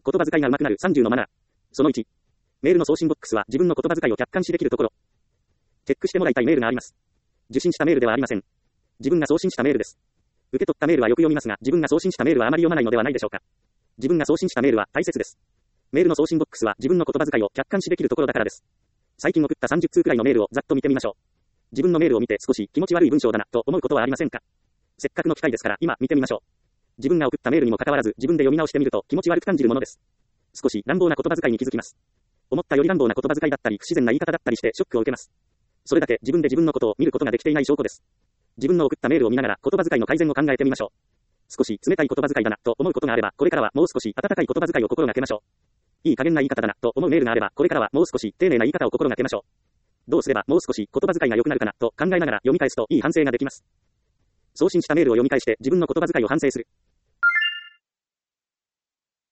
言葉遣いが上手くなる30のマナー。その1。メールの送信ボックスは自分の言葉遣いを客観視できるところ。チェックしてもらいたいメールがあります。受信したメールではありません。自分が送信したメールです。受け取ったメールはよく読みますが、自分が送信したメールはあまり読まないのではないでしょうか。自分が送信したメールは大切です。メールの送信ボックスは自分の言葉遣いを客観視できるところだからです。最近送った30通くらいのメールをざっと見てみましょう。自分のメールを見て少し気持ち悪い文章だなと思うことはありませんか。せっかくの機会ですから今見てみましょう。自分が送ったメールにもかかわらず自分で読み直してみると気持ち悪く感じるものです。少し乱暴な言葉遣いに気づきます。思ったより乱暴な言葉遣いだったり不自然な言い方だったりしてショックを受けます。それだけ自分で自分のことを見ることができていない証拠です。自分の送ったメールを見ながら言葉遣いの改善を考えてみましょう。少し冷たい言葉遣いだなと思うことがあればこれからはもう少し温かい言葉遣いを心がけましょう。いい加減な言い方だなと思うメールがあればこれからはもう少し丁寧な言い方を心がけましょう。どうすればもう少し言葉遣いが良くなるかなと考えながら読み返すといい反省ができます。送信したメールを読み返して自分の言葉遣いを反省する。